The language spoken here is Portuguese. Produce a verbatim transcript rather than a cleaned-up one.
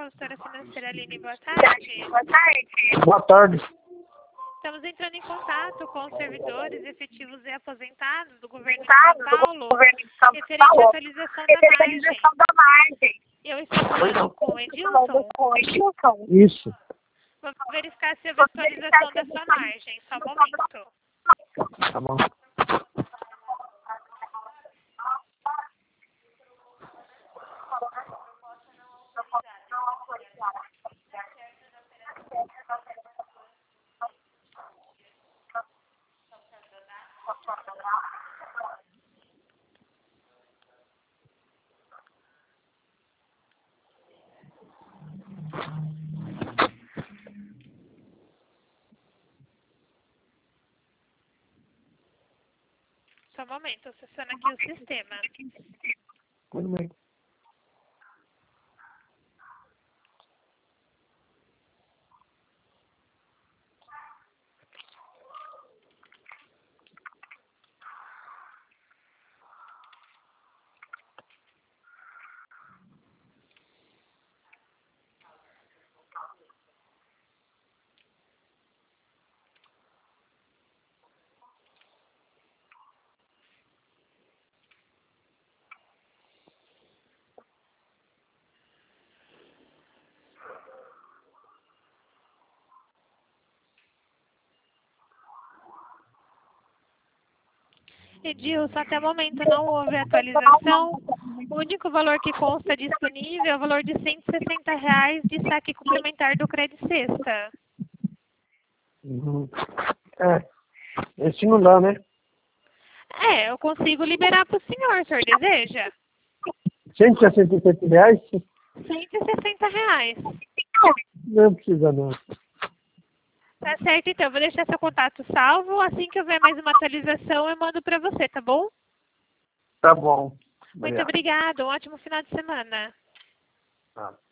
consultora financeira Aline, boa tarde. Boa tarde. Boa tarde. Estamos entrando em contato com os servidores efetivos e aposentados do governo de Estado São do Paulo, governo de São referente à Paulo, atualização da referente à margem. atualização da margem. Eu estou falando com o Falando Edilson. com o Edilson. Isso. Vou verificar se houve atualização da sua margem. Só um momento. Tá bom. Só um momento, acessando aqui o sistema. Tudo bem. Edilson, até o momento não houve atualização. O único valor que consta disponível é o valor de cento e sessenta reais de saque complementar do Credit Sexta. Uhum. É. Esse não dá, né? É, eu consigo liberar para o senhor, o senhor deseja? cento e sessenta e sete reais? cento e sessenta reais. Não precisa não. Tá certo, então. Eu vou deixar seu contato salvo. Assim que houver mais uma atualização, eu mando para você, tá bom? Tá bom. Muito obrigada. Um ótimo final de semana. Tá.